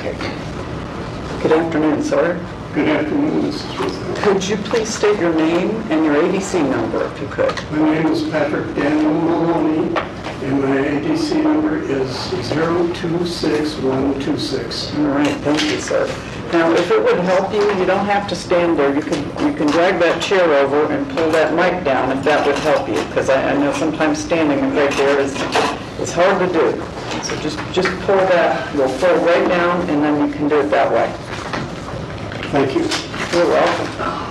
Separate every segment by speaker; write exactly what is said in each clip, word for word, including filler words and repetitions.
Speaker 1: Okay. Good afternoon, sir.
Speaker 2: Good afternoon, Missus Rosenthal.
Speaker 1: Could you please state your name and your A D C number, if you could?
Speaker 2: My name is Patrick Daniel Maloney, and my A D C number is zero two six one two six.
Speaker 1: All right, thank you, sir. Now, if it would help you, you don't have to stand there. You can you can drag that chair over and pull that mic down if that would help you, because I, I know sometimes standing right there is it's hard to do. So just just pull that. You'll pull it right down, and then you can do it that way.
Speaker 2: Thank you.
Speaker 1: You're welcome.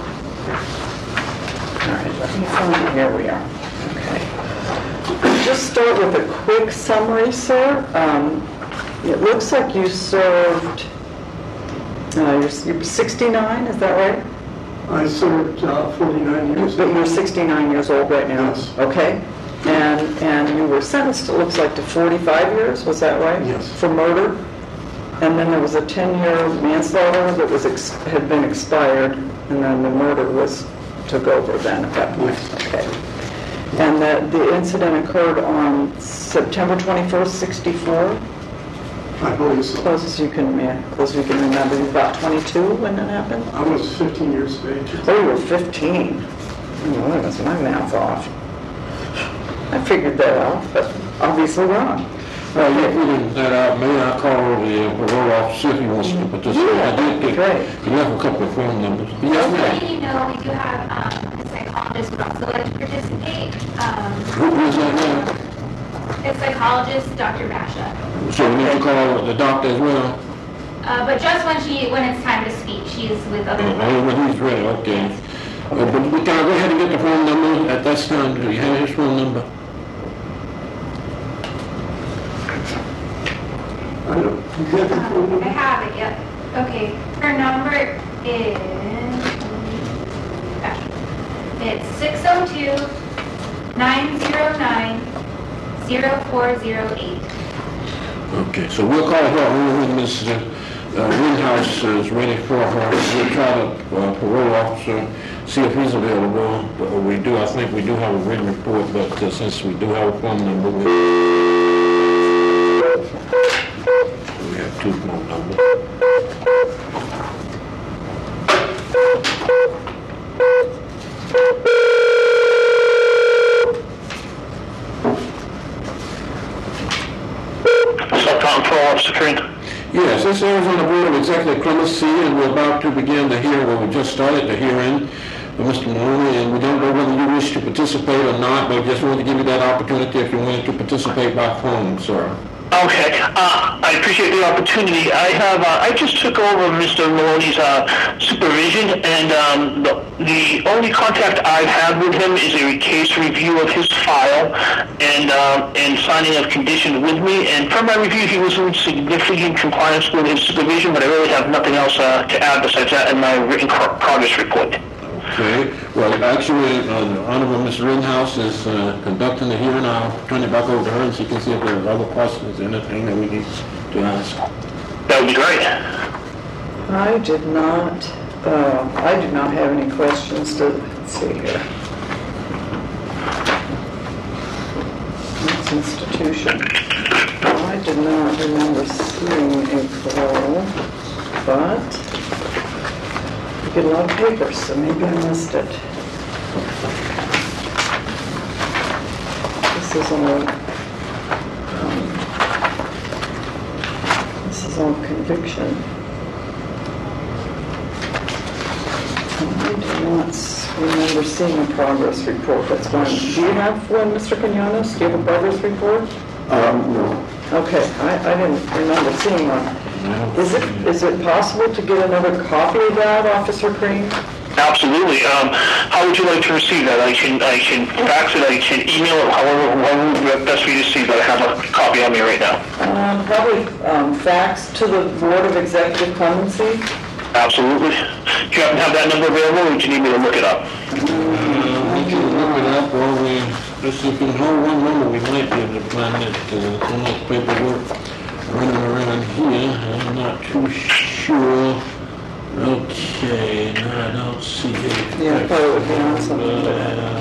Speaker 1: All right, let me find it. Here we are. Okay. Just start with a quick summary, sir. Um, it looks like you served. Uh, you're, you're sixty-nine, is that right?
Speaker 2: I served uh, forty-nine years.
Speaker 1: But you're sixty-nine years old right now?
Speaker 2: Yes.
Speaker 1: Okay. And and you were sentenced, it looks like, to forty-five years, was that right?
Speaker 2: Yes.
Speaker 1: For murder? And then there was a ten-year manslaughter that was ex- had been expired, and then the murder was took over then at that point.
Speaker 2: Yes.
Speaker 1: Okay. And that the incident occurred on September twenty-first, sixty-four?
Speaker 2: I believe so.
Speaker 1: Close as you can, yeah, close as you can remember. You were about twenty-two when that happened?
Speaker 2: I was fifteen years of age.
Speaker 1: Oh, you were fifteen. Oh, that's my math off. I figured that out, but obviously wrong.
Speaker 3: Well, you figured that out. May I call the parole officer if he wants to participate?
Speaker 1: Yeah,
Speaker 3: I did get,
Speaker 1: great.
Speaker 3: he left a couple of phone numbers. Yes,
Speaker 1: Okay.
Speaker 3: ma'am.
Speaker 4: So you know, we do have um, a psychologist would also like to participate. Um,
Speaker 3: Who is that now?
Speaker 4: a psychologist, Doctor Basha.
Speaker 3: So we need to call the doctor as well?
Speaker 4: Uh, but just when she, when it's time to speak, she's with other.
Speaker 3: Oh, when he's ready, okay. Uh, but we can I go ahead and get the phone number at this time? Do you have his phone number?
Speaker 2: I don't, you get the phone
Speaker 4: I
Speaker 2: number?
Speaker 4: have it, yep. Okay, her number is, it's six oh two, nine oh nine, oh four oh eight.
Speaker 3: Okay, so we'll call her only when Miz Rittenhouse is ready for her. We'll try to uh, parole officer, see if he's available. But we do, I think we do have a written report, but uh, since we do have a phone number, we, we have two phone numbers.
Speaker 5: Subcom Parole Officer Green.
Speaker 3: Yes, this is on the Board of Executive Clemency, and we're about to begin the hearing, well, we just started the hearing with Mister Maloney, and we don't know whether you wish to participate or not, but just wanted to give you that opportunity if you wanted to participate by phone, sir.
Speaker 5: Okay, uh, I appreciate the opportunity. I have, uh, I just took over Mister Maloney's uh, supervision, and um, the, the only contact I've had with him is a case review of his file and uh, and signing of conditions with me. And from my review, he was in significant compliance with his supervision, but I really have nothing else uh, to add besides that in my written pro- progress report.
Speaker 3: Okay, well, actually, uh, the Honorable Miz Rittenhouse is uh, conducting the hearing. I'll turn it back over to her, and she can see if there are other questions, anything that we need to ask.
Speaker 5: That would be great.
Speaker 1: I did not, uh, I did not have any questions to, let's see here. Next institution. I did not remember seeing a parole, but I get a lot of papers, so maybe I missed it. This is all, um, this is all conviction. I do not remember seeing a progress report. That's one. Do you have one, Mister Quinones? Do you have a progress report?
Speaker 2: Um, no.
Speaker 1: Okay, I, I didn't remember seeing one. Is it is it possible to get another copy of that, Officer Green?
Speaker 5: Absolutely. Um, how would you like to receive that? I can I can fax it, I can email it, however, however would be best for you to see, but I have a copy on me right now.
Speaker 1: Um, probably um, fax to the Board of Executive Clemency.
Speaker 5: Absolutely. Do you happen to have that number available, or do you need me to look it up?
Speaker 3: Uh, we can look it up, or we, just if you can hold one moment, we might be able to find it, uh, so much paperwork running around here, I'm not too sure. Okay, no, I don't see it.
Speaker 1: Yeah, I thought it would be on something.
Speaker 3: Uh,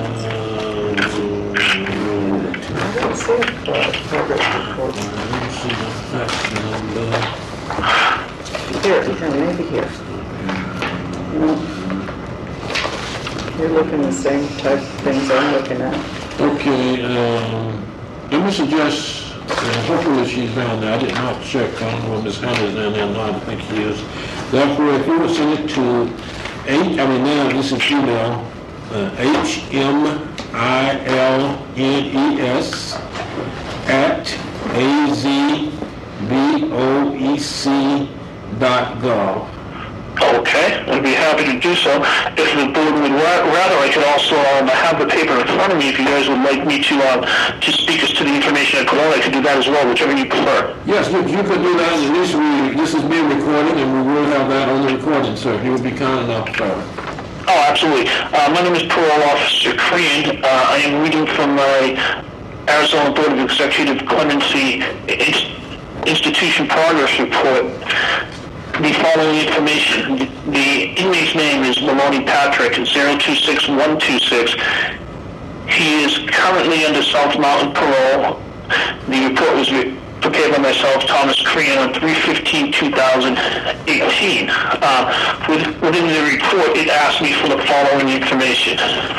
Speaker 1: I don't see a progress report.
Speaker 3: I don't see the fax number.
Speaker 1: Here, here, maybe here. No. You're looking the same type of things I'm looking at.
Speaker 3: Okay, um, let me suggest, uh, hopefully she's down there. I did not check. I don't know if Miz Hunter's down there or not. I think he is. Therefore, if you would send it to H, I mean, now this is email, uh, H M I L N E S at A Z B O E C dot gov.
Speaker 5: Okay, I'd be happy to do so. If the board would ra- rather, I could also um, have the paper in front of me if you guys would like me to um, to speak us to the information I put on. I could do that as well, whichever you prefer.
Speaker 3: Yes, you you could do that. At least we, this is being recorded, and we will have that on the recording, sir. If you would be kind enough, sir.
Speaker 5: Oh, absolutely. Uh, my name is Parole Officer Crean. Uh, I am reading from my Arizona Board of Executive Clemency Inst- Institution Progress Report. The following information. The inmate's name is Maloney Patrick, zero two six one two six. He is currently under South Mountain parole. The report was re- prepared by myself, Thomas Crean, on three fifteen twenty eighteen. Uh, with, within the report, it asked me for the following information.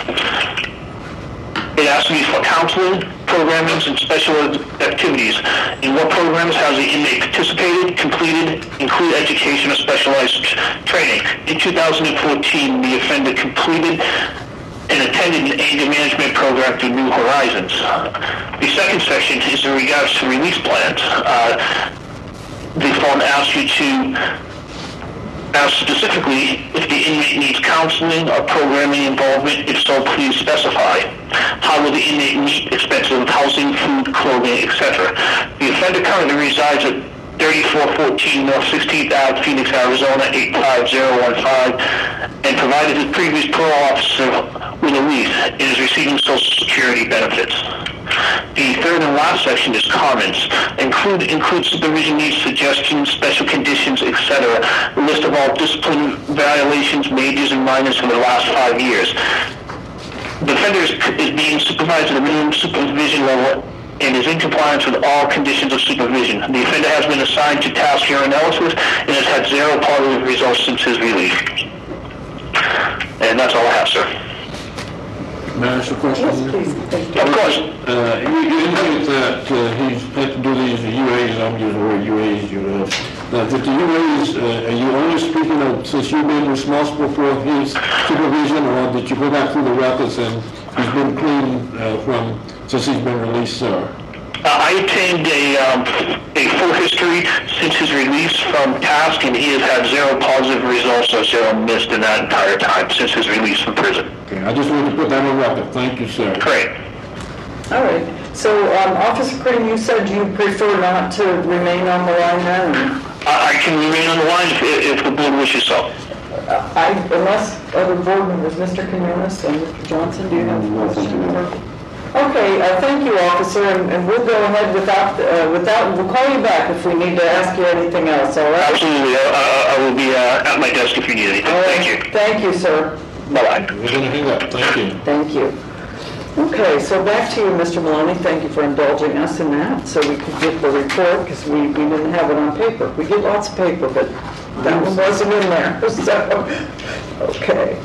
Speaker 5: It asked me for counseling, programming, and special activities. In what programs has the inmate participated, completed, include education or specialized training? In two thousand fourteen, the offender completed and attended an anger management program through New Horizons. The second section is in regards to release plans. Uh, the form asks you to ask specifically if the inmate needs counseling or programming involvement. If so, please specify. How will the inmate meet expenses of housing, food, clothing, et cetera? The offender currently resides at thirty-four fourteen North sixteenth Avenue, Phoenix, Arizona, eight five zero one five, and provided his previous parole officer with a lease and is receiving Social Security benefits. The third and last section is comments. Include include supervision needs, suggestions, special conditions, et cetera. A list of all discipline violations, majors and minors for the last five years. The offender is, is being supervised at a minimum supervision level and is in compliance with all conditions of supervision. The offender has been assigned to task urinalysis and has had zero positive results since his release. And that's all I have, sir.
Speaker 3: May I ask a question?
Speaker 1: Yes, please. Thank you.
Speaker 5: Of course.
Speaker 3: Uh, you you indicate that uh, he's had to do these U As, I'm using the word U As, you know. Now, that the U As, uh, are you only speaking of, since you've been responsible for his supervision, or did you go back through the records and he's been clean uh, from, since he's been released, sir?
Speaker 5: Uh, I obtained a, um, a full history since his release from task, and he has had zero positive results or zero missed in that entire time since his release from prison.
Speaker 3: Okay, I just wanted to put that on record. Thank you, sir.
Speaker 5: Great.
Speaker 1: All right. So, um, Officer Crean, you said you prefer not to remain on the line then?
Speaker 5: I, I can remain on the line if, if the board wishes so.
Speaker 1: Uh, I, unless other board members, Mister Quinones and Mister Johnson, do you have a question? Okay, uh, thank you, officer, and, and we'll go ahead without, uh, without, we'll call you back if we need to ask you anything else, all right?
Speaker 5: Absolutely. I, I, I will be uh, at my desk if you need anything.
Speaker 1: All right.
Speaker 5: Thank you.
Speaker 1: Thank you, sir.
Speaker 5: Bye-bye.
Speaker 3: We're going to hang up. Thank you.
Speaker 1: Thank you. Okay, so back to you, Mister Maloney. Thank you for indulging us in that, so we could get the report, because we, we didn't have it on paper. We get lots of paper, but that one wasn't in there, so, okay.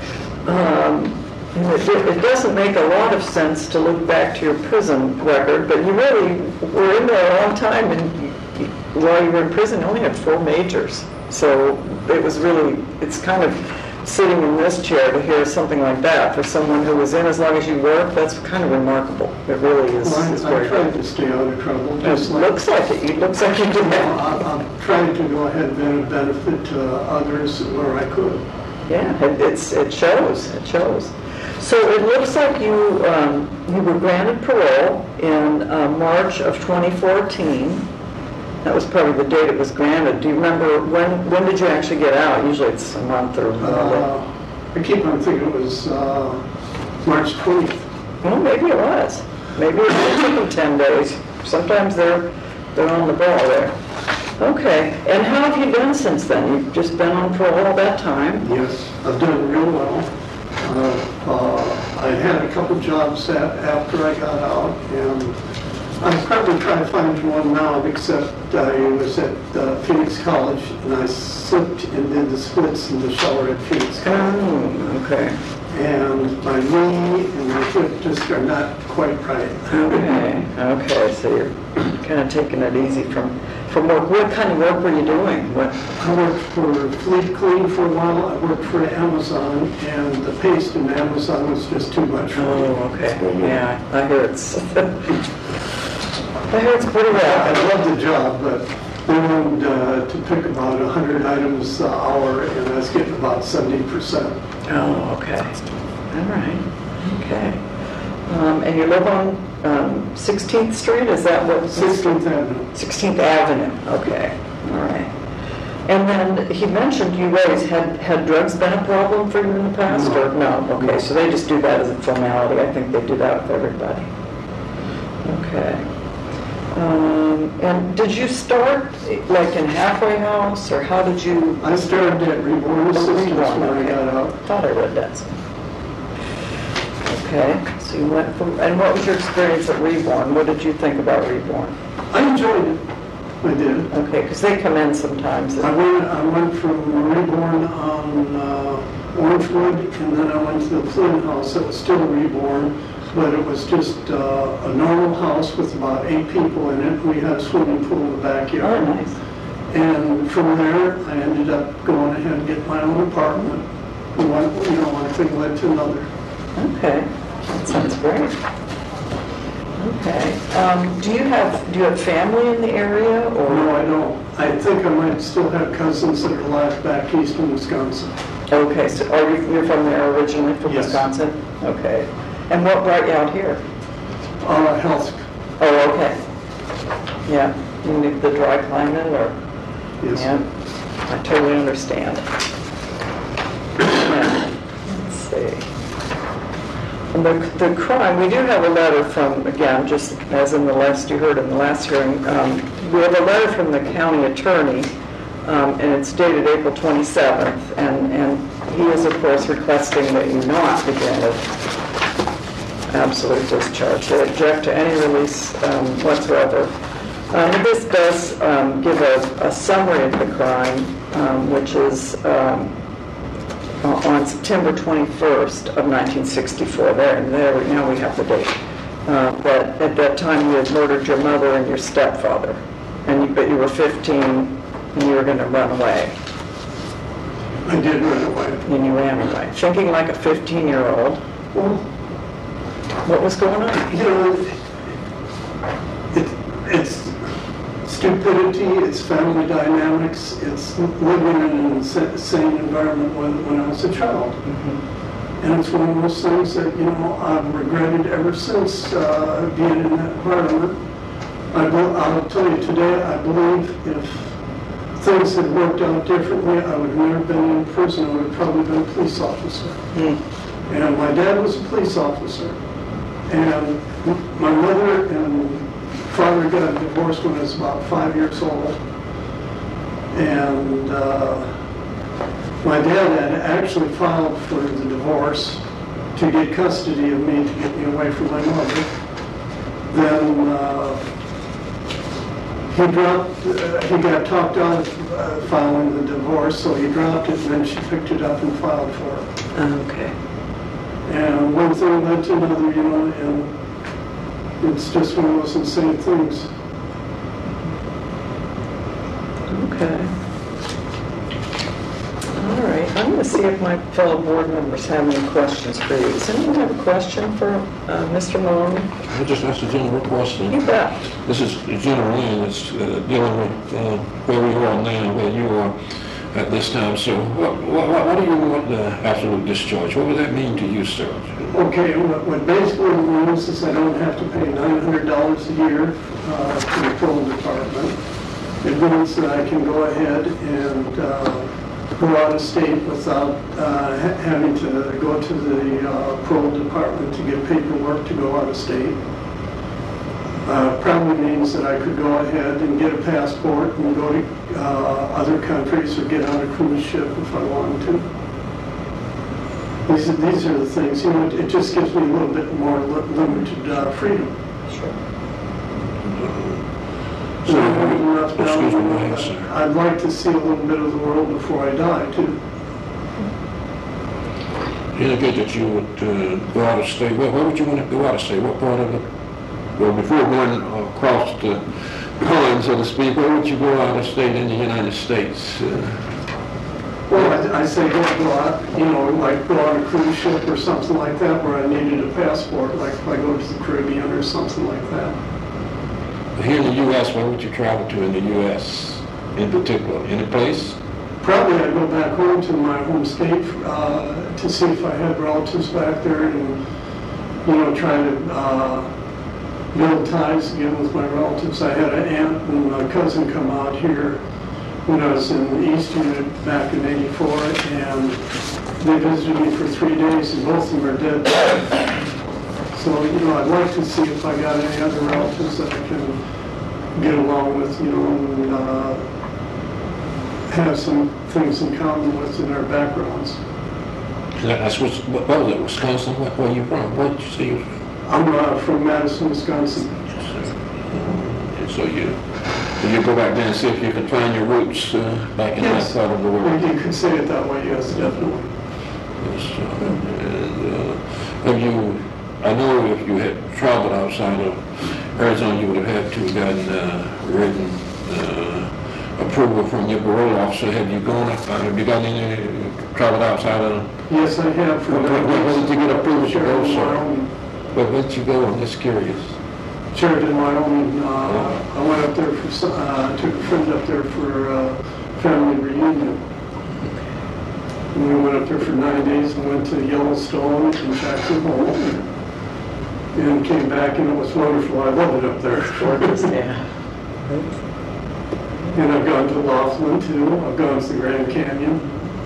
Speaker 1: Um, and it, it doesn't make a lot of sense to look back to your prison record, but you really were in there a long time, and you, you, while you were in prison, you only had four majors. So it was really, it's kind of sitting in this chair to hear something like that for someone who was in as long as you were. That's kind of remarkable. It really is.
Speaker 2: Well,
Speaker 1: is
Speaker 2: I,
Speaker 1: very
Speaker 2: I tried
Speaker 1: good.
Speaker 2: to stay out of trouble.
Speaker 1: It
Speaker 2: Just like,
Speaker 1: looks like it. It looks like you did
Speaker 2: I-
Speaker 1: that.
Speaker 2: I'm trying to go ahead and benefit to others where I could.
Speaker 1: Yeah, it, it's it shows. It shows. So it looks like you um, you were granted parole in uh, March of twenty fourteen. That was probably the date it was granted. Do you remember when when did you actually get out? Usually it's a month or more.
Speaker 2: Uh, I keep on thinking it was uh, March twentieth.
Speaker 1: Well, maybe it was. Maybe it took them ten days. Sometimes they're they're on the ball there. Okay. And how have you done since then? You've just been on parole all that time.
Speaker 2: Yes, I've done real well. Uh, uh, I had a couple jobs a- after I got out, and I'll probably try to find one now, except I was at uh, Phoenix College and I slipped and did the splits in the shower at Phoenix College.
Speaker 1: Oh, okay.
Speaker 2: And my knee and my hip just are not quite right.
Speaker 1: Okay, okay, so you're kind of taking it easy from, from work. What kind of work were you doing? What?
Speaker 2: I worked for Fleet Clean for a while. I worked for Amazon, and the paste in Amazon was just too much for me.
Speaker 1: Oh, okay, yeah, I hear it's, I hear it's pretty
Speaker 2: I
Speaker 1: bad.
Speaker 2: loved the job, but they wanted uh, to pick about one hundred items an hour, and I was getting about seventy percent.
Speaker 1: Oh, okay, all right, okay. Um, and you live on um, sixteenth Street, is that what?
Speaker 2: sixteenth Avenue.
Speaker 1: sixteenth Avenue, okay, all right. And then he mentioned you guys had, had drugs been a problem for you in the past, or no? Okay, so they just do that as a formality. I think they do that with everybody. Okay. Um, and did you start like in halfway house, or how did you?
Speaker 2: I started at Reborn Assistance when I got out.
Speaker 1: Thought I read that. Okay, so you went from, and what was your experience at Reborn? What did you think about Reborn?
Speaker 2: I enjoyed it. I did.
Speaker 1: Okay, because they come in sometimes.
Speaker 2: I went, I went from Reborn on uh, Orangewood, and then I went to the Flynn House. It was still Reborn, but it was just uh, a normal house with about eight people in it. We had a swimming pool in the backyard.
Speaker 1: Oh, nice.
Speaker 2: And from there, I ended up going ahead and getting my own apartment. And one, you know, one thing led to another.
Speaker 1: Okay, that sounds great. Okay, um, do you have, do you have family in the area, or?
Speaker 2: No, I don't. I think I might still have cousins that are alive back east in Wisconsin.
Speaker 1: Okay, so are you, you're from there originally, from
Speaker 2: Yes.
Speaker 1: Wisconsin? Okay. And what brought you out here?
Speaker 2: Uh, health,
Speaker 1: Oh, okay. Yeah, you need the dry climate, or?
Speaker 2: yes.
Speaker 1: Yeah, I totally understand. Yeah, let's see. And the, the crime, we do have a letter from, again, just as in the last, you heard in the last hearing, um, we have a letter from the county attorney, um, and it's dated April twenty-seventh, and, and he is, of course, requesting that you not be granted absolute discharge. They object to any release um, whatsoever. Um, this does um, give a, a summary of the crime, um, which is um, on September twenty-first of nineteen sixty-four. There, and there, now we have the date. Uh, but at that time, you had murdered your mother and your stepfather, and you, but you were fifteen, and you were going to run away.
Speaker 2: I did run away.
Speaker 1: And you ran away, thinking like a fifteen-year-old.
Speaker 2: Well,
Speaker 1: What was going on?
Speaker 2: you know, it, it's stupidity, it's family dynamics, it's living in an insane environment when, when I was a child.
Speaker 1: Mm-hmm.
Speaker 2: And it's one of those things that, you know, I've regretted ever since uh, being in that environment. I will, I'll tell you today, I believe if things had worked out differently, I would have never been in prison. I would have probably been a police officer.
Speaker 1: Mm.
Speaker 2: And my dad was a police officer. And my mother and father got divorced when I was about five years old. And uh, my dad had actually filed for the divorce to get custody of me, to get me away from my mother. Then uh, he dropped, uh, he got talked out of uh, filing the divorce, so he dropped it, and then she picked it up and filed for it.
Speaker 1: Okay.
Speaker 2: And one thing led to another, you know, and it's just one of those insane things.
Speaker 1: Okay. All right, I'm going to see if my fellow board members have any questions for you. Does anyone have a question for uh, Mister Maloney?
Speaker 3: I just asked a general question.
Speaker 1: You bet.
Speaker 3: This is general, and it's uh, dealing with uh, where we are now, where you are at this time. So what, what, what do you want the absolute discharge? What would that mean to you, sir?
Speaker 2: Okay, what, what basically means is I don't have to pay nine hundred dollars a year uh, to the parole department. It means that I can go ahead and uh, go out of state without uh, ha- having to go to the uh, parole department to get paperwork to go out of state. Uh, probably means that I could go ahead and get a passport and go to uh, other countries or get on a cruise ship if I wanted to. These are, these are the things, you know, it, it just gives me a little bit more li- limited uh, freedom.
Speaker 1: Sure.
Speaker 2: enough now.
Speaker 3: Excuse me, yes, sir.
Speaker 2: I'd like to see a little bit of the world before I die, too.
Speaker 3: You indicate that you would uh, go out of state. Where, where would you want to go out of state? What part of it? Well, before going across the line, so to speak, where would you go out of state in the United States? Uh,
Speaker 2: Well, I, I say don't go out, you know, like go on a cruise ship or something like that where I needed a passport, like if I go to the Caribbean or something like that.
Speaker 3: here in the U S, where would you travel to in the U S in particular? Any place?
Speaker 2: Probably I'd go back home to my home state uh, to see if I had relatives back there and, you know, try to uh, build ties again with my relatives. I had an aunt and a cousin come out here when I was in the East Unit back in eighty-four, and they visited me for three days, and both of them are dead. So, you know, I'd like to see if I got any other relatives that I can get along with, you know, and uh, have some things in common with in our backgrounds.
Speaker 3: That's what, what was it, Wisconsin? What, where are you from? Where did you say you were from?
Speaker 2: I'm uh, from Madison, Wisconsin.
Speaker 3: And so you, so you go back there and see if you can find your roots uh, back in
Speaker 2: Yes.
Speaker 3: that part of the world.
Speaker 2: You could say it that way, yes, definitely.
Speaker 3: Yes, uh, and uh, have you, I know if you had traveled outside of Arizona, you would have had to have gotten uh, written uh, approval from your parole officer. Have you gone, uh, have you gotten any, traveled outside of?
Speaker 2: Yes, I have. For
Speaker 3: Where, where, where did you get approval to go,
Speaker 2: Sheridan,
Speaker 3: sir?
Speaker 2: Wyoming.
Speaker 3: Where, where did you go? I'm just curious.
Speaker 2: Sheridan, Wyoming. Uh, I went up there for, some- uh, took a friend up there for uh, family reunion. And we went up there for nine days and went to Yellowstone and Jackson Hole. And came back and it was wonderful. I love it up there.
Speaker 1: Yeah.
Speaker 2: And I've gone to Laughlin too. I've gone to the Grand Canyon.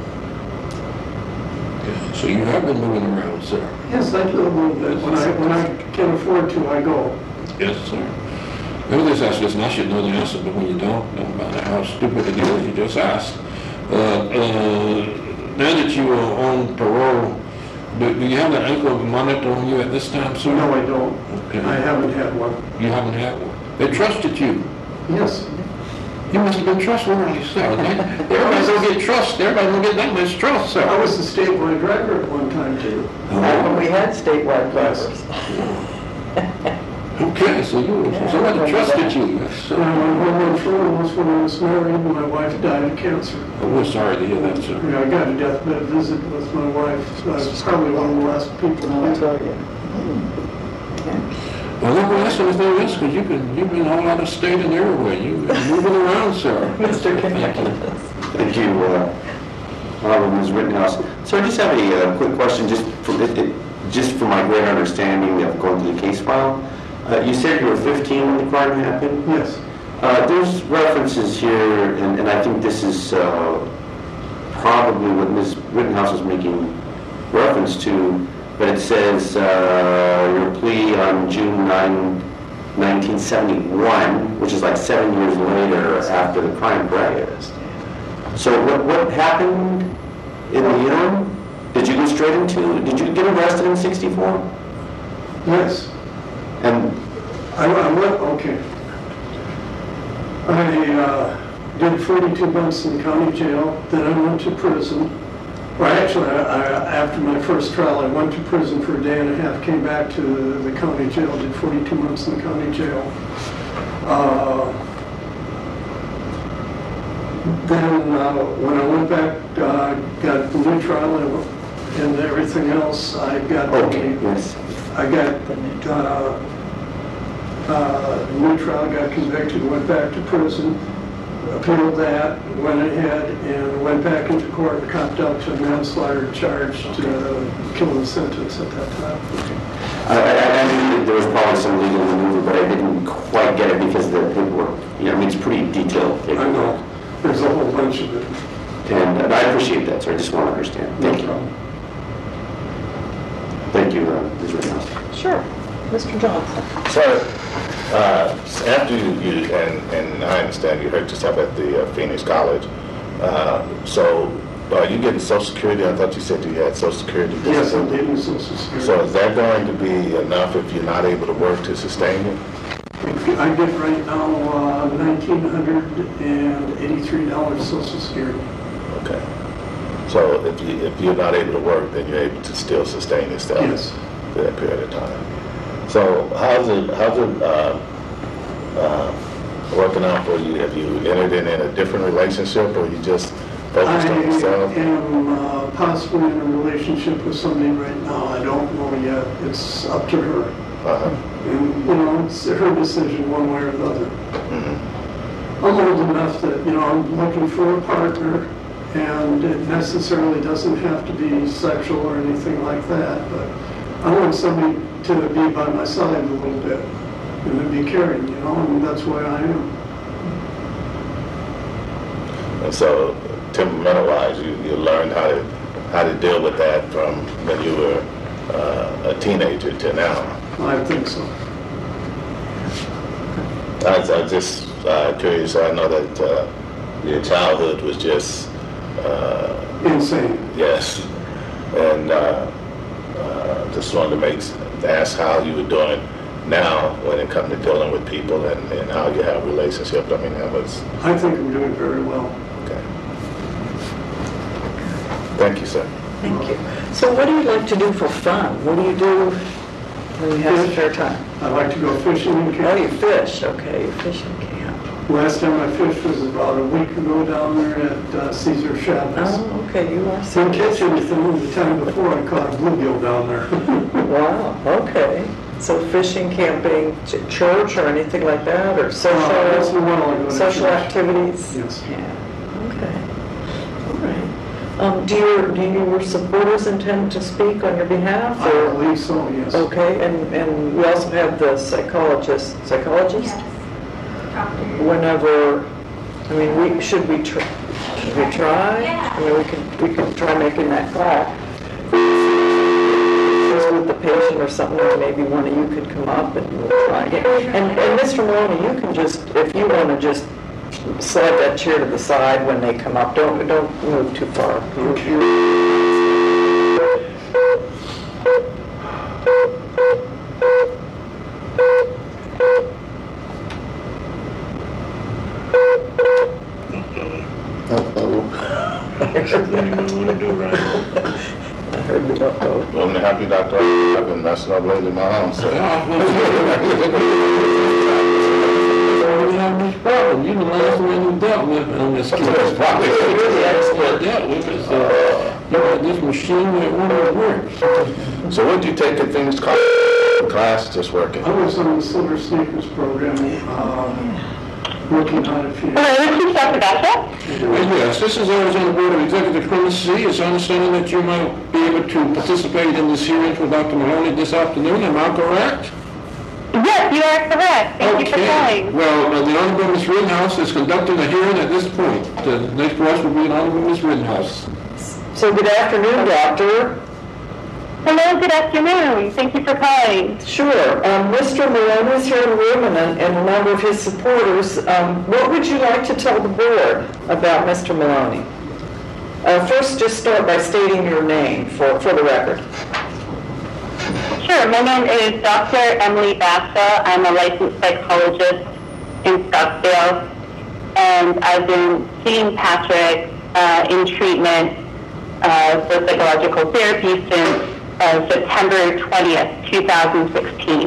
Speaker 3: Yeah, so you have been moving around, sir.
Speaker 2: Yes, I do a little bit. When I, when I can afford to, I go.
Speaker 3: Yes, sir. Maybe this ask this, and I should know the answer, but when you don't, don't matter how stupid it is, you just ask. Uh, uh, now that you are on parole, do, do you have an ankle monitor on you at this time, sir?
Speaker 2: No, I don't.
Speaker 3: Okay.
Speaker 2: I haven't had one.
Speaker 3: You haven't had one. They trusted you.
Speaker 2: Yes.
Speaker 3: You must have been trustworthy, sir. Everybody's gonna get trust. Everybody's gonna get that much trust,
Speaker 2: I
Speaker 3: sir.
Speaker 2: was a statewide driver at one time too.
Speaker 1: Back when we had statewide drivers.
Speaker 3: Okay, so you, so somebody trusted you. That's,
Speaker 2: And I
Speaker 3: uh,
Speaker 2: went home on furlough was when I was married and my wife died of cancer.
Speaker 3: we're sorry to hear that, sir.
Speaker 2: Yeah, I got a deathbed visit with my wife. I was probably one of the last people
Speaker 1: I'll
Speaker 2: to
Speaker 1: tell you.
Speaker 3: Well, let me ask you anything else, because you've been, you've been all out of state and everywhere. You've been moving around, sir.
Speaker 1: Mister
Speaker 3: Thank you.
Speaker 1: Kennedy.
Speaker 6: Thank you, uh, Honorable Miz Rittenhouse. So I just have a uh, quick question, just for, it- it- just for my greater understanding of going through the case file. Uh, You said you were fifteen when the crime happened?
Speaker 2: Yes.
Speaker 6: Uh, There's references here, and and I think this is uh, probably what Miz Rittenhouse is making reference to, but it says uh, your plea on June ninth, nineteen seventy-one, which is like seven years later after the crime, correct? So what what happened in the interim? Did you go straight into, did you get arrested in sixty-four?
Speaker 2: Yes.
Speaker 6: And,
Speaker 2: I, I went, okay. I uh, did forty-two months in county jail, then I went to prison. Well, actually, I, I, after my first trial, I went to prison for a day and a half, came back to the county jail, did forty-two months in the county jail. Uh, Then, uh, when I went back, uh, got the new trial and and everything else, I got,
Speaker 6: okay, yes.
Speaker 2: I got, uh, uh, new trial, got convicted, went back to prison, appealed that, went ahead and went back into court and copped out to a manslaughter charge to killing the sentence at that time.
Speaker 6: I, I, I knew that there was probably some legal maneuver, but I didn't quite get it because the paperwork, you know, I mean, it's pretty detailed
Speaker 2: I
Speaker 6: paperwork.
Speaker 2: know, there's a whole bunch of it.
Speaker 6: And, and I appreciate that, sir, I just want to understand. Thank you.
Speaker 2: problem.
Speaker 6: Thank you, uh, Miz Rittenhouse.
Speaker 1: Sure. Mister Johnson.
Speaker 7: So, uh, after you, you and, and I understand you hurt yourself at the uh, Phoenix College, uh, so are you getting Social Security? I thought you said you had Social Security.
Speaker 2: Yes, I'm getting Social Security.
Speaker 7: So is that going to be enough if you're not able to work to sustain it?
Speaker 2: I get right now uh, one thousand nine hundred eighty-three dollars Social Security.
Speaker 7: Okay. So if you, if you're not able to work, then you're able to still sustain yourself
Speaker 2: Yes.
Speaker 7: for that period of time. So how's it, how's it, uh, uh, working out for you? Have you entered in, in a different relationship, or you just focused on
Speaker 2: I
Speaker 7: yourself?
Speaker 2: am uh, possibly in a relationship with somebody right now. I don't know yet. It's up to her.
Speaker 7: Uh-huh.
Speaker 2: And, you know, it's her decision one way or the other.
Speaker 7: Mm-hmm.
Speaker 2: I'm old enough that, you know, I'm looking for a partner, and it necessarily doesn't have to be sexual or anything like that, but I want somebody to be by my side a little bit and to be caring, you know, and that's why I am.
Speaker 7: And so, temperamental-wise, you, you learned how to how to deal with that from when you were uh, a teenager to now.
Speaker 2: I think so.
Speaker 7: I was, I was just uh, curious. I know that uh, your childhood was just uh,
Speaker 2: Insane.
Speaker 7: yes, and uh, uh, just wanted to make to ask how you were doing now when it comes to dealing with people and, and how you have relationships. I mean, that was
Speaker 2: I think I'm doing very well.
Speaker 7: okay. Thank you, sir.
Speaker 1: Thank you. So what do you like to do for fun? What do you do when you have
Speaker 2: Fish.
Speaker 1: spare time?
Speaker 2: I like to go fishing and
Speaker 1: Oh,
Speaker 2: camp.
Speaker 1: you fish, okay, you fish in camp.
Speaker 2: Last time I fished was about a week ago down there at uh, Cesar Chavez.
Speaker 1: Oh, okay, you are
Speaker 2: Didn't catch
Speaker 1: serious.
Speaker 2: anything the time before. I caught a bluegill down there.
Speaker 1: Wow, okay. So fishing, camping, ch- church or anything like that, or
Speaker 2: Uh, once in
Speaker 1: social,
Speaker 2: a while I go to
Speaker 1: social
Speaker 2: church.
Speaker 1: activities?
Speaker 2: Yes.
Speaker 1: Yeah, okay, all right. Um, do your, do your supporters intend to speak on your behalf?
Speaker 2: I
Speaker 1: or-
Speaker 2: believe so, yes.
Speaker 1: Okay, and, and we also have the psychologist, psychologist?
Speaker 4: Yes. Doctor.
Speaker 1: Whenever, I mean, we, should we try, should we try?
Speaker 4: Yeah.
Speaker 1: I mean, we can, we can try making that call. Just with the patient or something, or maybe one of you could come up and we'll try it. And, and Mister Maloney, you can just, if you want to just slide that chair to the side when they come up, don't, don't move too far. You- you- I heard the uh-oh.
Speaker 7: Well, I'm happy, Doctor. I've been messing up lately in my home, so.
Speaker 3: We have this problem. You're the last one who dealt with it on this case. You're the expert dealt with it, so you got this machine that won't work.
Speaker 7: So what did you take at Phoenix College? Class just working?
Speaker 2: I was on the Silver Sneakers program, uh, working on it for years.
Speaker 5: Hello, this is Doctor Bassett.
Speaker 3: Yes, this is Arizona Board of Executive Clemency. It's understanding that you might be able to participate in this hearing for Doctor Mahoney this afternoon. Am I correct?
Speaker 5: Yes, you are correct. Thank you for calling.
Speaker 3: Well, uh, the Honorable Miz Rittenhouse is conducting a hearing at this point. The next voice will be the Honorable Miz Rittenhouse.
Speaker 1: So good afternoon, doctor.
Speaker 5: Hello, good afternoon. Thank you for calling.
Speaker 1: Sure. Um, Mister Maloney is here in the room and a, and a number of his supporters. Um, what would you like to tell the board about Mister Maloney? Uh, first, just start by stating your name for, for the record.
Speaker 5: Sure, my name is Doctor Emily Bassa. I'm a licensed psychologist in Scottsdale, and I've been seeing Patrick uh, in treatment uh, for psychological therapy since uh, September twentieth, two thousand sixteen.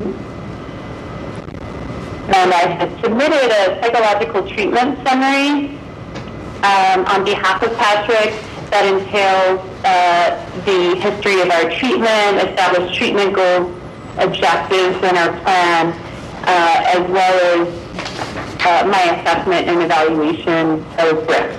Speaker 5: And I had submitted a psychological treatment summary um, on behalf of Patrick that entails uh, the history of our treatment, established treatment goals, objectives, and our plan, uh, as well as uh, my assessment and evaluation of risk.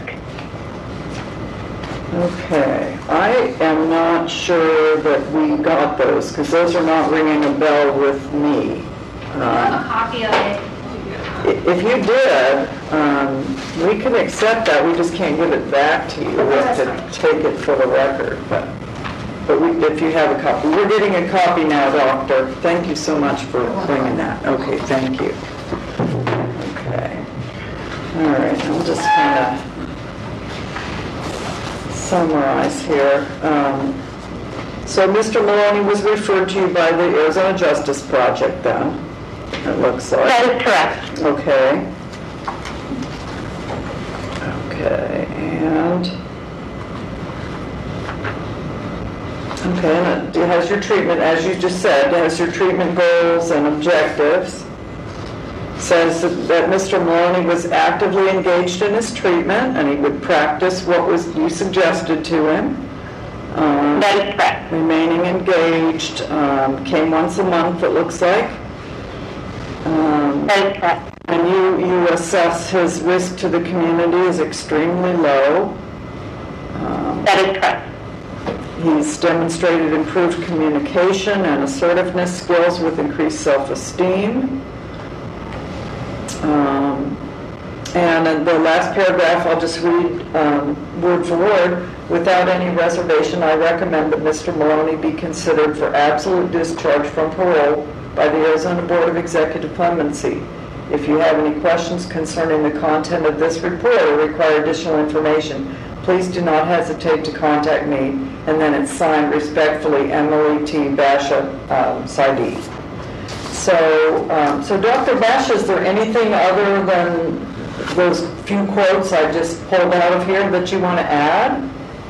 Speaker 1: Okay. I am not sure that we got those because those are not ringing a bell with me.
Speaker 4: I have a
Speaker 1: Um,
Speaker 4: copy of it.
Speaker 1: If you did, um, we can accept that, we just can't give it back to you. We have to take it for the record, but, but we, if you have a copy, we're getting a copy now, doctor. Thank you so much for bringing that. Okay, thank you. Okay. All right, I'll just kind of summarize here. Um, so Mister Maloney was referred to you by the Arizona Justice Project then. it looks like.
Speaker 8: That is correct.
Speaker 1: Okay. Okay, and, okay, and it has your treatment, as you just said, it has your treatment goals and objectives. Says that that Mister Maloney was actively engaged in his treatment, and he would practice what was you suggested to him. Um,
Speaker 8: That is correct.
Speaker 1: Remaining engaged, um, came once a month, it looks like. Um,
Speaker 8: That is correct.
Speaker 1: And you, you assess his risk to the community is extremely low. Um,
Speaker 8: That is correct.
Speaker 1: He's demonstrated improved communication and assertiveness skills with increased self-esteem. Um, and in the last paragraph, I'll just read um, word for word. Without any reservation, I recommend that Mister Maloney be considered for absolute discharge from parole by the Arizona Board of Executive Clemency. If you have any questions concerning the content of this report or require additional information, please do not hesitate to contact me. And then it's signed respectfully, Emily T. Basha, um, Saidi. So, um, so Doctor Basha, is there anything other than those few quotes I just pulled out of here that you want to add?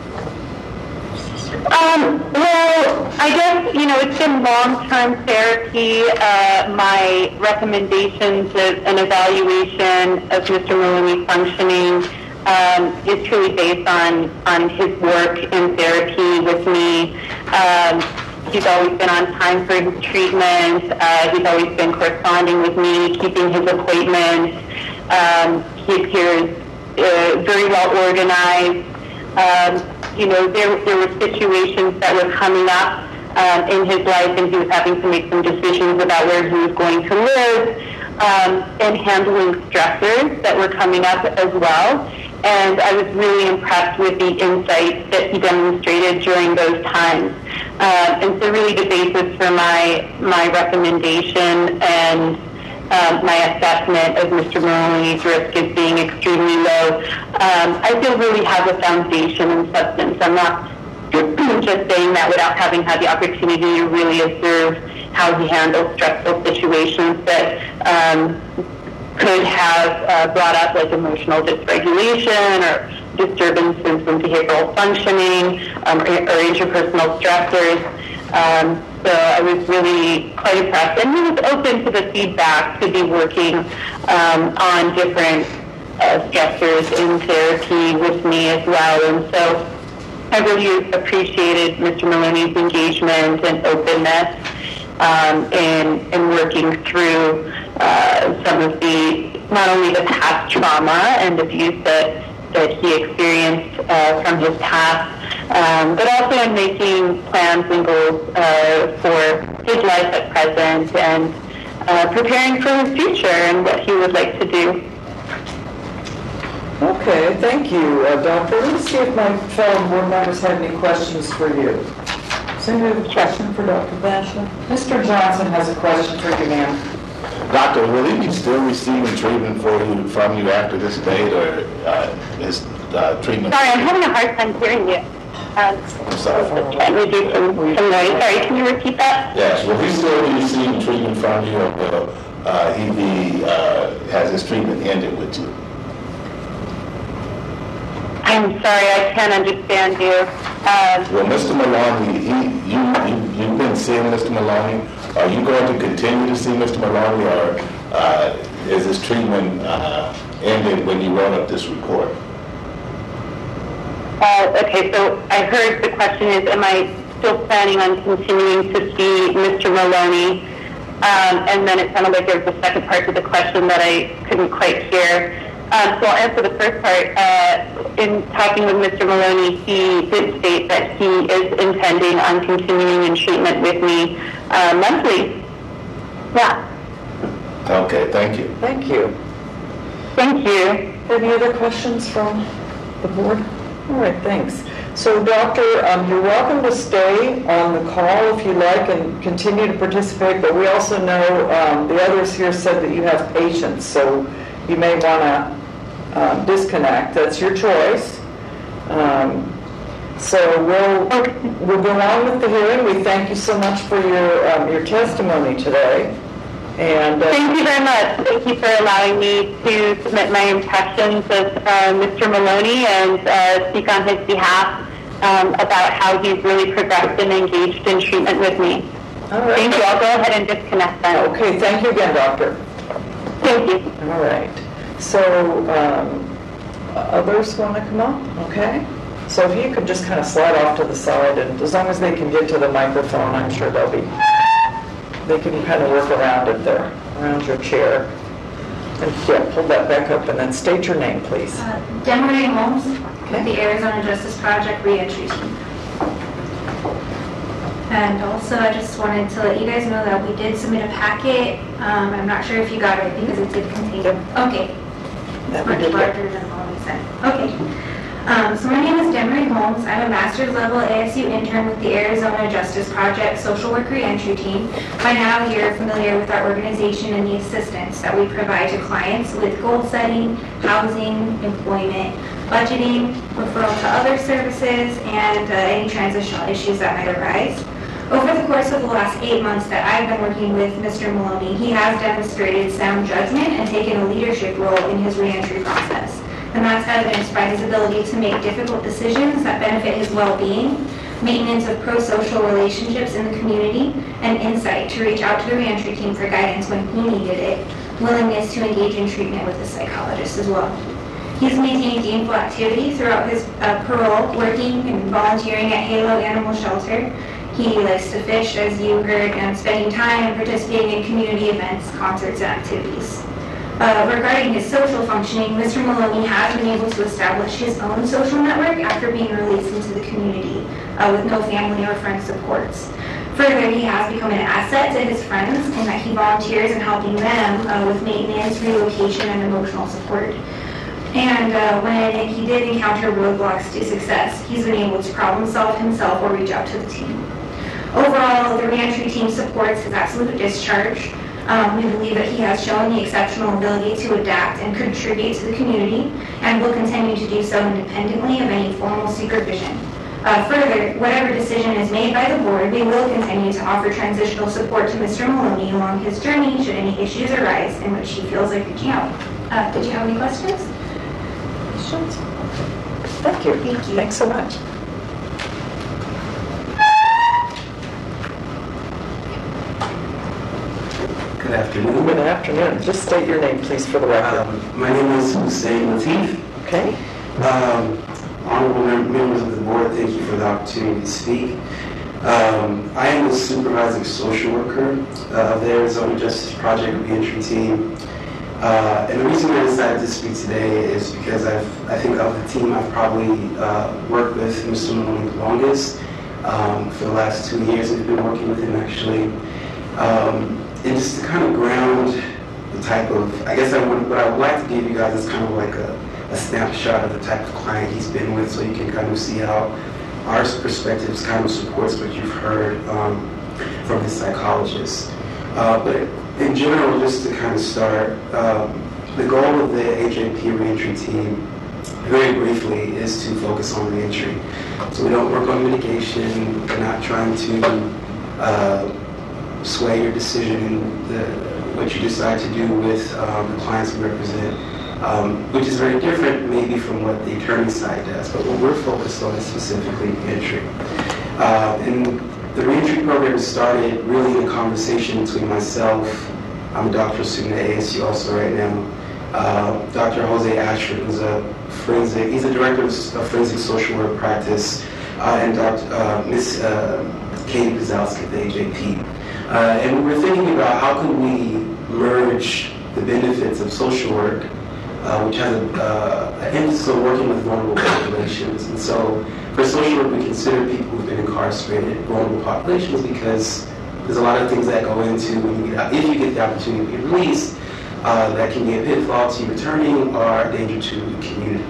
Speaker 8: Um, well, I guess, you know, it's been long-term therapy. Uh, my recommendations of an evaluation of Mister Maloney's functioning um, is truly based on, on his work in therapy with me. Um, he's always been on time for his treatment. Uh, he's always been corresponding with me, keeping his appointments. Um, he appears uh, very well organized. Um, you know, there, there were situations that were coming up um, in his life, and he was having to make some decisions about where he was going to live, um, and handling stressors that were coming up as well. And I was really impressed with the insight that he demonstrated during those times. Um, and so really the basis for my, my recommendation and Um, my assessment of Mister Maloney's risk as being extremely low, um, I feel really has a foundation and substance. I'm not just saying that without having had the opportunity to really observe how he handles stressful situations that um, could have uh, brought up like emotional dysregulation or disturbances in behavioral functioning um, or, or interpersonal stressors. Um, So I was really quite impressed, and he was open to the feedback to be working um, on different uh, stressors in therapy with me as well. And so I really appreciated Mister Maloney's engagement and openness um, in, in working through uh, some of the, not only the past trauma and abuse that, that he experienced uh, from his past, Um, but also in making plans and goals uh, for his life at present and uh, preparing for his future and what he would like to do.
Speaker 1: Okay, thank you, uh, Doctor. Let me see if my fellow board members have any questions for you. Does anyone have a question for Doctor Basha? Mister Johnson has a question for you, ma'am.
Speaker 7: Doctor, will he be still receiving treatment for you from you after this date, or uh, his uh, treatment?
Speaker 8: Sorry, I'm having a hard time hearing you. Um,
Speaker 7: I'm sorry.
Speaker 8: Trying to do some, some noise. Sorry, can you repeat that?
Speaker 7: Yes, will he still be receiving treatment from you, or will uh, he be, uh, has his treatment ended with you?
Speaker 8: I'm sorry, I can't understand you. Um,
Speaker 7: Well, Mister Maloney, he, you, you, you've been seeing Mister Maloney. Are you going to continue to see Mister Maloney, or uh, is his treatment uh, ended when you wrote up this report?
Speaker 8: Uh, okay, so I heard the question is, am I still planning on continuing to see Mister Maloney? Um, and then it sounded like there was a second part to the question that I couldn't quite hear. Um, so I'll answer the first part. Uh, in talking with Mister Maloney, he did state that he is intending on continuing in treatment with me uh, monthly. Yeah.
Speaker 7: Okay, thank you.
Speaker 1: Thank you.
Speaker 8: Thank you.
Speaker 1: Any other questions from the board? All right, thanks. So, Doctor, um, you're welcome to stay on the call if you like and continue to participate, but we also know um, the others here said that you have patients, so you may want to um, disconnect. That's your choice. Um, so we'll we'll go on with the hearing. We thank you so much for your um, your testimony today, And uh,
Speaker 8: Thank you very much. Thank you for allowing me to submit my impressions of uh, Mister Maloney and uh, speak on his behalf um, about how he's really progressed and engaged in treatment with me.
Speaker 1: all right.
Speaker 8: Thank you. I'll go ahead and disconnect then.
Speaker 1: Okay, thank you again, doctor.
Speaker 8: Thank you.
Speaker 1: All right. So, um, others want to come up? Okay. So if you could just kind of slide off to the side, and as long as they can get to the microphone, I'm sure they'll be, they can kind of work around it there, around your chair. And yeah, pull that back up and then state your name, please.
Speaker 4: Uh, Demery Holmes with the Arizona Justice Project Reentry Team. And also, I just wanted to let you guys know that we did submit a packet. Um, I'm not sure if you got it because it did contain.
Speaker 1: Yep.
Speaker 4: Okay.
Speaker 1: That we
Speaker 4: Much
Speaker 1: did,
Speaker 4: larger than what we sent. Okay. Um, so my name is Demery Holmes. I'm a master's level A S U intern with the Arizona Justice Project Social Work Reentry Team. By now, you're familiar with our organization and the assistance that we provide to clients with goal setting, housing, employment, budgeting, referral to other services, and uh, any transitional issues that might arise. Over the course of the last eight months that I've been working with Mister Maloney, he has demonstrated sound judgment and taken a leadership role in his reentry process. And that's evidenced by his ability to make difficult decisions that benefit his well-being, maintenance of pro-social relationships in the community, and insight to reach out to the reentry team for guidance when he needed it, willingness to engage in treatment with a psychologist as well. He's maintained gainful activity throughout his uh, parole, working and volunteering at Halo Animal Shelter. He likes to fish, as you heard, and spending time and participating in community events, concerts, and activities. Uh, regarding his social functioning, Mister Maloney has been able to establish his own social network after being released into the community uh, with no family or friend supports. Further, he has become an asset to his friends in that he volunteers in helping them uh, with maintenance, relocation, and emotional support. And uh, when he did encounter roadblocks to success, he's been able to problem solve himself or reach out to the team. Overall, the reentry team supports his absolute discharge. Um, we believe that he has shown the exceptional ability to adapt and contribute to the community and will continue to do so independently of any formal supervision. Uh, further, whatever decision is made by the board, we will continue to offer transitional support to Mister Maloney along his journey should any issues arise in which he feels like reaching out. Uh, did you have any questions?
Speaker 1: Questions? Thank you.
Speaker 4: Thank you.
Speaker 1: Thanks so much.
Speaker 9: Good afternoon.
Speaker 1: Good afternoon. Just state your name, please, for the record.
Speaker 9: Um, my name is Hussein Latif.
Speaker 1: Okay?
Speaker 9: Um, honorable mem- members of the board, thank you for the opportunity to speak. Um, I am the supervising social worker uh, of the Arizona Justice Project Reentry Team. Uh, and the reason I decided to speak today is because I've, I think of the team I've probably uh, worked with Mister Maloney the longest. Um, for the last two years I've been working with him actually. Um, and just to kind of ground the type of, I guess I would, what I would like to give you guys is kind of like a, a snapshot of the type of client he's been with so you can kind of see how our perspectives kind of supports what you've heard um, from his psychologist. Uh, but in general, just to kind of start, um, the goal of the A J P reentry team, very briefly, is to focus on reentry. So we don't work on mitigation. We're not trying to uh, sway your decision in the, what you decide to do with um, the clients we represent, um, which is very different maybe from what the attorney side does. But what we're focused on is specifically reentry. Uh, and the reentry program started really in a conversation between myself, I'm a doctoral student at A S U also right now, uh, Doctor Jose Ashford, who's a forensic, he's a director of forensic social work practice, uh, and Doctor Uh, Miss Uh, Katie Pazowski at the A J P. Uh, and we were thinking about how could we merge the benefits of social work, uh, which has a, uh, an emphasis on working with vulnerable populations. And so for social work, we consider people who've been incarcerated vulnerable populations because there's a lot of things that go into when you get out, if you get the opportunity to be released, uh, that can be a pitfall to you returning or a danger to the community.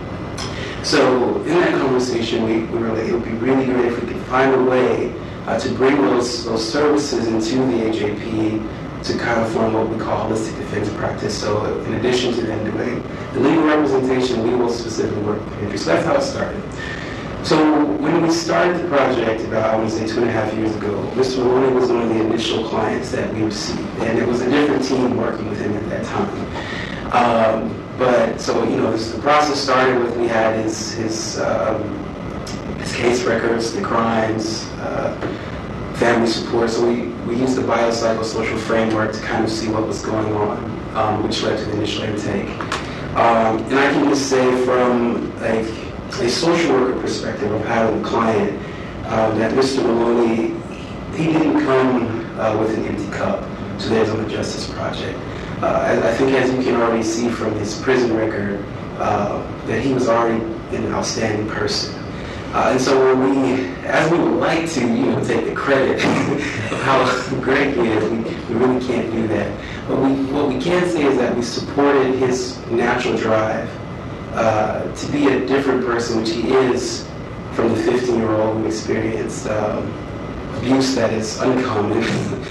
Speaker 9: So in that conversation, we, we were like, it would be really great if we could find a way uh, to bring those, those services into the A J P to kind of form what we call holistic defense practice. So in addition to then doing the legal representation, we will specifically work with reentry. So that's how it started. So when we started the project about, I want to say, two and a half years ago, Mister Maloney was one of the initial clients that we received, and it was a different team working with him at that time. Um, but, so, you know, this, the process started with, we had his, his, um, his case records, the crimes, uh, family support, so we, we used the biopsychosocial framework to kind of see what was going on, um, which led to the initial intake. Um, and I can just say from like a social worker perspective of having a client, um, that Mister Maloney, he didn't come uh, with an empty cup to the Arizona Justice Project. Uh, I, I think, as you can already see from his prison record, uh, that he was already an outstanding person. Uh, and so when we, as we would like to, you know, take the credit of how great he is, we, we really can't do that. But we, what we can say is that we supported his natural drive uh, to be a different person, which he is, from the fifteen-year-old who experienced um, abuse that is uncommon.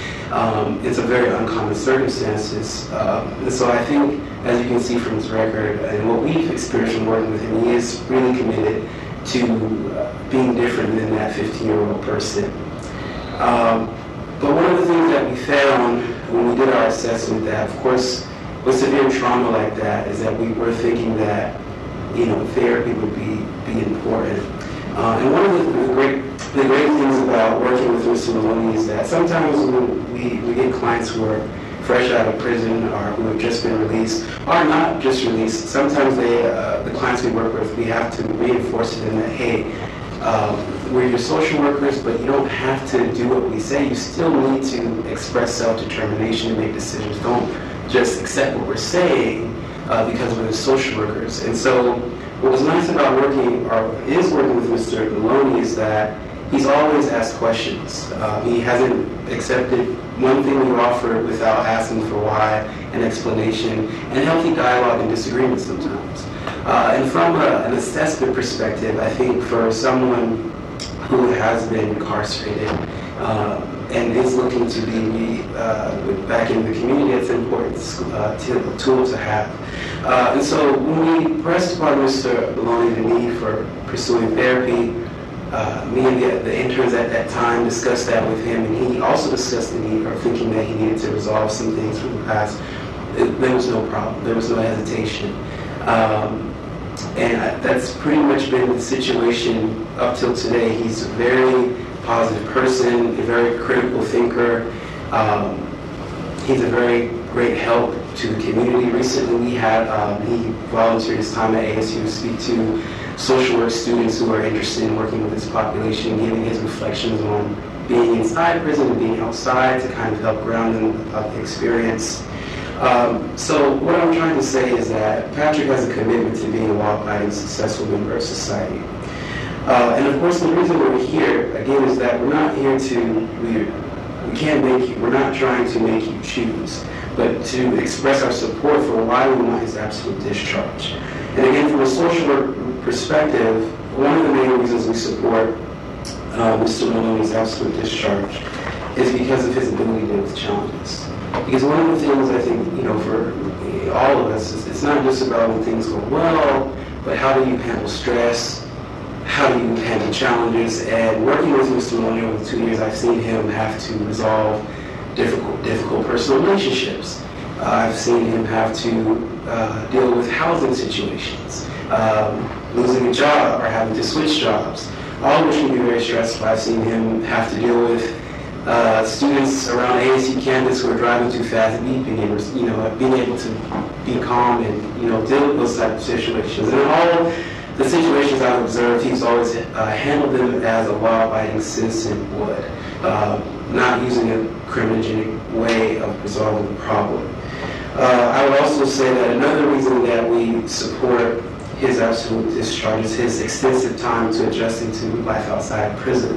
Speaker 9: um, it's a very uncommon circumstances. Um, and so I think, as you can see from his record and what we've experienced from working with him, he is really committed to uh, being different than that fifteen-year-old person. Um, but one of the things that we found when we did our assessment, that of course with severe trauma like that, is that we were thinking that, you know, therapy would be be important. Uh, and one of the, the great the great things about working with Mister Maloney is that sometimes when we, we get clients who are fresh out of prison or who have just been released, or not just released, sometimes they, uh, the clients we work with, we have to reinforce to them that, hey, um, we're your social workers, but you don't have to do what we say. You still need to express self-determination and make decisions. Don't just accept what we're saying uh, because we're the social workers. And so what was nice about working, or is working with Mister Maloney, is that he's always asked questions. Uh, he hasn't accepted one thing we offer without asking for why, an explanation, and healthy dialogue and disagreement sometimes. Uh, and from a, an assessment perspective, I think for someone who has been incarcerated uh, and is looking to be uh, back in the community, it's an important uh, tool to have. Uh, and so when we pressed upon Mister Maloney the need for pursuing therapy, Uh, me and the, the interns at that time discussed that with him, and he also discussed the need, or thinking that he needed to resolve some things from the past. It, there was no problem. There was no hesitation. Um, and I, that's pretty much been the situation up till today. He's a very positive person, a very critical thinker. Um, he's a very great help to the community. Recently we had, um, he volunteered his time at A S U to speak to social work students who are interested in working with this population, giving his reflections on being inside prison and being outside to kind of help ground them about the experience. Um, so what I'm trying to say is that Patrick has a commitment to being a law-abiding, successful member of society. Uh, and of course the reason we're here, again, is that we're not here to, we, we can't make you, we're not trying to make you choose, but to express our support for why we want his absolute discharge. And again, from a social work perspective, one of the main reasons we support uh, Mister Maloney's absolute discharge is because of his ability to deal with challenges. Because one of the things I think, you know, for all of us, is it's not just about when things go well, but how do you handle stress? How do you handle challenges? And working with Mister Maloney over the two years, I've seen him have to resolve difficult, difficult personal relationships. Uh, I've seen him have to uh, deal with housing situations, um, losing a job or having to switch jobs, all of which can be very stressful. I've seen him have to deal with uh, students around A S U campus who are driving too fast and being able, you know, being able to be calm and, you know, deal with those types of situations. And in all the situations I've observed, he's always uh, handled them as a law-abiding citizen would, uh, not using a criminogenic way of resolving the problem. Uh, I would also say that another reason that we support his absolute discharge is his extensive time to adjusting to life outside prison.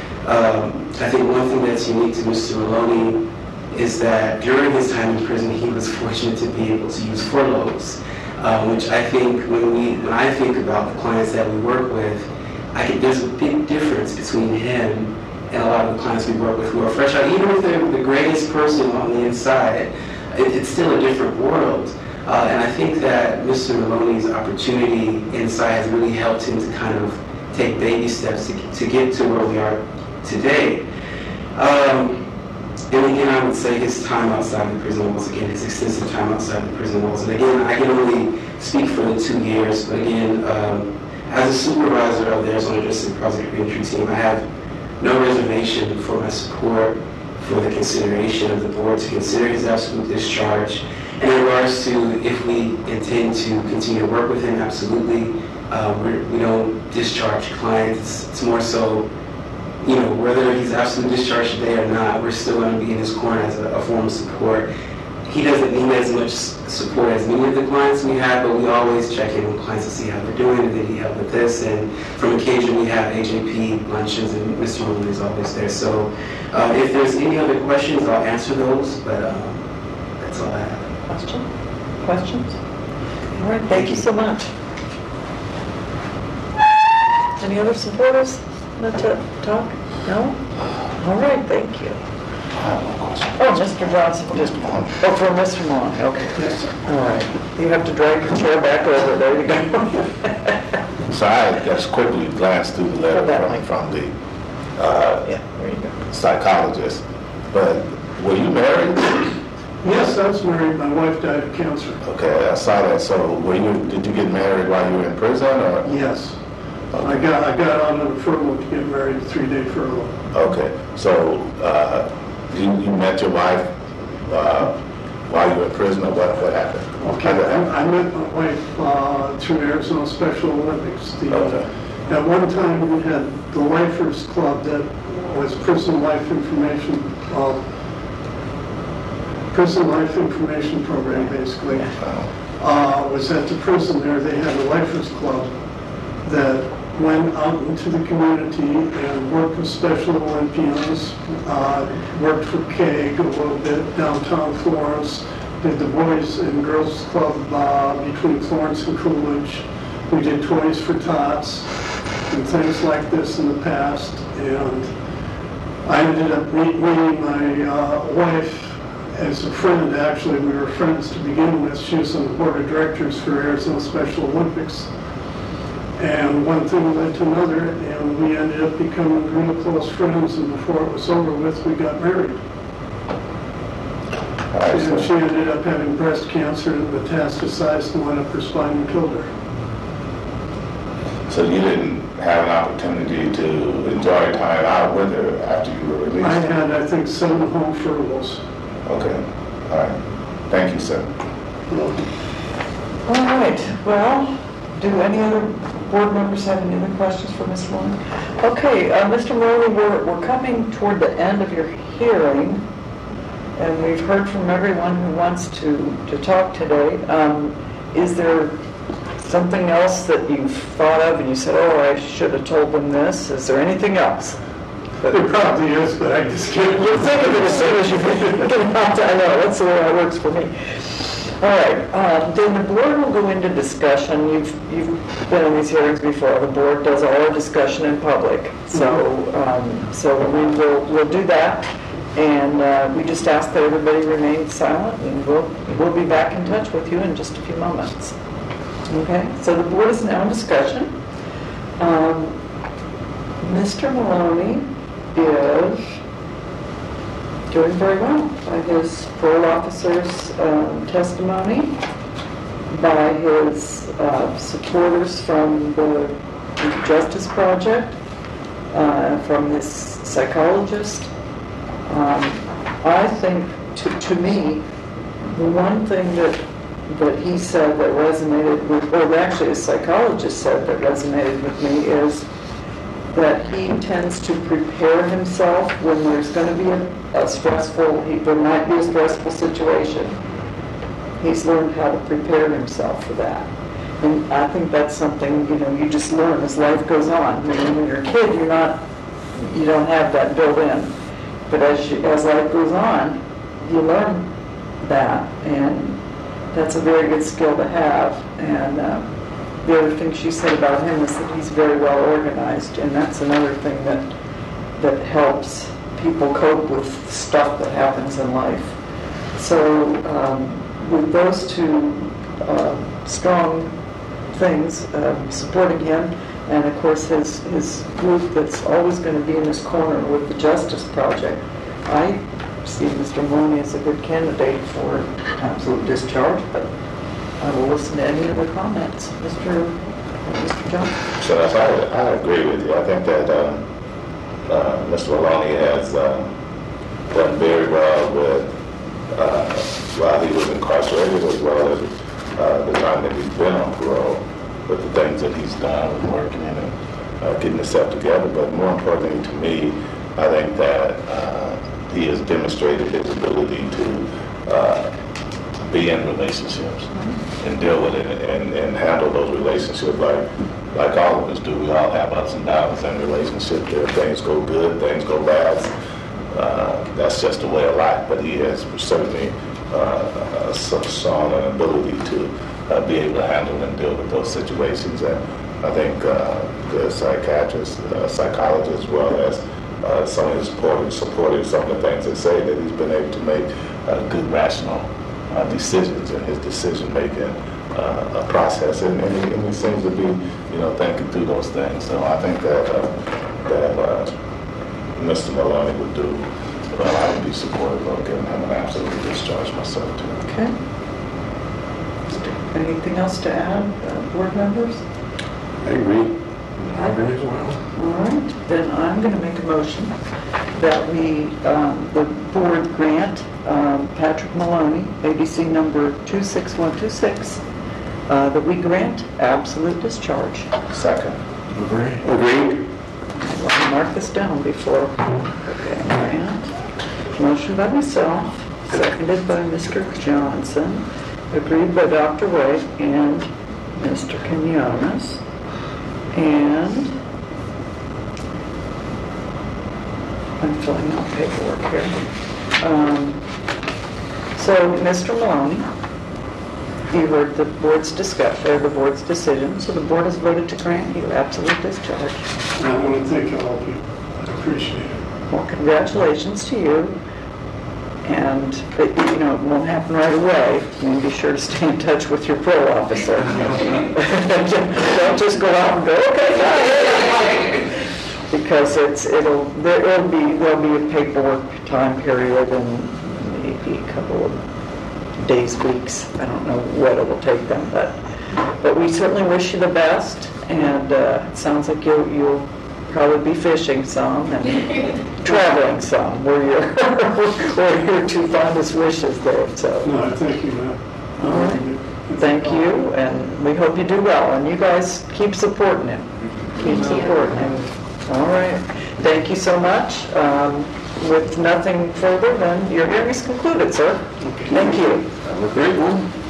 Speaker 9: Um, I think one thing that's unique to Mister Maloney is that during his time in prison, he was fortunate to be able to use furloughs, uh, which I think when we, when I think about the clients that we work with, I think there's a big difference between him and a lot of the clients we work with who are fresh out. Even if they're the greatest person on the inside, it, it's still a different world. Uh, and I think that Mister Maloney's opportunity inside has really helped him to kind of take baby steps to, to get to where we are today. Um, and again, I would say his time outside the prison walls, again, his extensive time outside the prison walls. And again, I can only speak for the two years, but again, um, as a supervisor of the Arizona Justice Project Reentry Team, I have no reservation for my support, for the consideration of the board to consider his absolute discharge. And in regards to if we intend to continue to work with him, absolutely. Uh, we're, we don't discharge clients. It's more so, you know, whether he's absolutely discharged today or not, we're still going to be in his corner as a, a form of support. He doesn't need as much support as many of the clients we have, but we always check in with clients to see how they're doing, and did he help with this? And from occasion, we have A J P luncheons, and Mister Maloney is always there. So uh, if there's any other questions, I'll answer those, but um, that's all I have.
Speaker 1: Question? Questions? All right, thank you so much. Any other supporters want to talk? No? All right, thank you. Oh, Mister Johnson, just, oh, for Mister Maloney, okay. All right, you have to drag your chair back over, there you go.
Speaker 7: So I just quickly glanced through the letter from, from the uh,
Speaker 1: Yeah, there you go.
Speaker 7: psychologist. But were you married?
Speaker 2: Yes, I was married. My wife died of cancer.
Speaker 7: Okay, I saw that. So were you? Did you get married while you were in prison, or?
Speaker 2: Yes. I got I got on a furlough to get married, a three-day furlough.
Speaker 7: Okay, so uh, you, you met your wife uh, while you were in prison, or what, what happened?
Speaker 2: Okay, I, I met my wife uh, through Arizona Special Olympics. The,
Speaker 7: Okay.
Speaker 2: At one time, we had the Lifers Club that was prison life information, uh, prison life information program, basically. Uh, was at the prison there. They had a Lifers Club that went out into the community and worked with Special Olympians, uh, worked for K E G a little bit, downtown Florence, did the Boys and Girls Club uh, between Florence and Coolidge. We did Toys for Tots and things like this in the past. And I ended up meet, meeting my uh, wife as a friend. Actually, we were friends to begin with. She was on the board of directors for Arizona Special Olympics. And one thing led to another, and we ended up becoming real close friends, and before it was over with, we got married.
Speaker 7: Right,
Speaker 2: And
Speaker 7: so,
Speaker 2: she ended up having breast cancer and metastasized and went up her spine and killed her.
Speaker 7: so you didn't have an opportunity to enjoy time out with her after you were released?
Speaker 2: I had, I think, seven home furloughs.
Speaker 7: Okay, all right. Thank you, sir.
Speaker 1: All right, well, do any other board members have any other questions for Miz Maloney? Okay, uh, Mister Maloney, we're, we're coming toward the end of your hearing, and we've heard from everyone who wants to, to talk today. Um, is there something else that you've thought of and you said, oh, I should have told them this? Is there anything else?
Speaker 2: There probably is, but I just can't.
Speaker 1: You'll think of it as soon as you get out. I know, that's the way it works for me. All right, uh, then the board will go into discussion. You've you've been in these hearings before. The board does all our discussion in public, so um, so we will we'll do that, and uh, we just ask that everybody remain silent, and we'll we'll be back in touch with you in just a few moments. Okay, so the board is now in discussion. Um, Mister Maloney is doing very well by his parole officer's um, testimony, by his uh, supporters from the Justice Project, uh, from his psychologist. Um, I think, to, to me, the one thing that that he said that resonated with, or actually a psychologist said that resonated with me is that he tends to prepare himself when there's going to be a, a stressful, he, there might be a stressful situation. He's learned how to prepare himself for that. And I think that's something, you know, you just learn as life goes on. I mean, when you're a kid, you're not, you don't have that built in. But as, you, as life goes on, you learn that. And that's a very good skill to have. And uh, the other thing she said about him is that he's very well organized, and that's another thing that that helps people cope with stuff that happens in life. So um, with those two uh, strong things uh, supporting him, And of course, his, his group that's always going to be in his corner with the Justice Project. I see Mister Maloney as a good candidate for absolute discharge, but I will listen to any other comments. Mister Mister Johnson?
Speaker 7: So that's, I, I agree with you. I think that um, uh, Mister Maloney has uh, done very well with, uh, while he was incarcerated, as well as uh, the time that he's been on parole, with the things that he's done, with working and uh, getting himself together. But more importantly to me, I think that uh, he has demonstrated his ability to uh, be in relationships and deal with it and, and handle those relationships like like all of us do. We all have ups and downs in relationships. There, things go good, things go bad. Uh, that's just the way of life. But he has certainly uh, shown an ability to uh, be able to handle and deal with those situations. And I think uh, the psychiatrist, uh, psychologist, as well as uh, some of his supporters, supporting some of the things they say, that he's been able to make uh, good, rational uh, decisions in his decision-making uh, process. And, and, he, and he seems to be, you know, thinking through those things. So I think that uh, that uh, Mister Maloney would do, well, I would be supportive of giving him an absolute discharge myself, too.
Speaker 1: Okay. Anything else to add, uh, board members?
Speaker 6: I agree.
Speaker 2: I agree as well.
Speaker 1: All right, then I'm going to make a motion that we, um, the board grant um, Patrick Maloney, A B C number two six one two six, uh, that we grant absolute discharge.
Speaker 7: Second.
Speaker 2: Agree.
Speaker 6: Agreed.
Speaker 1: Let me mark this down before. Okay, grant. Motion by myself, seconded by Mister Johnson, agreed by Doctor White and Mister Quinones. And I'm filling out paperwork here. Um, so, Mister Maloney, you heard the board's discussion, or the board's decision, so the board has voted to grant you absolute discharge.
Speaker 2: And I want to thank all of you. I appreciate it.
Speaker 1: Well, congratulations to you. And, it, you know, it won't happen right away. You need to be sure to stay in touch with your parole officer. Don't just go out and go, okay, fine. Because it's, it'll, there, it'll be, there'll be a paperwork time period and maybe a couple of days, weeks. I don't know what it will take them, but, but we certainly wish you the best. And uh, it sounds like you'll, you'll probably be fishing some and traveling some. We're your, we're your two fondest wishes there. So,
Speaker 2: No, thank you, Matt.
Speaker 1: all right. Thank you, and we hope you do well. And you guys keep supporting him. Keep supporting him. All right. Thank you so much. Um, with nothing further, then your hearing is concluded, sir. Thank you.
Speaker 6: Have a great one.